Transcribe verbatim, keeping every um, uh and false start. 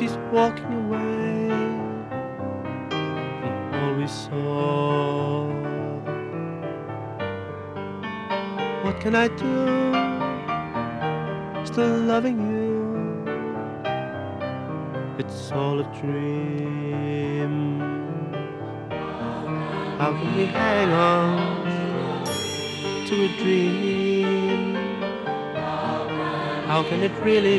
she's walking away from all we saw. What can I do? Still loving you. It's all a dream. How can we hang on to a dream? How can it really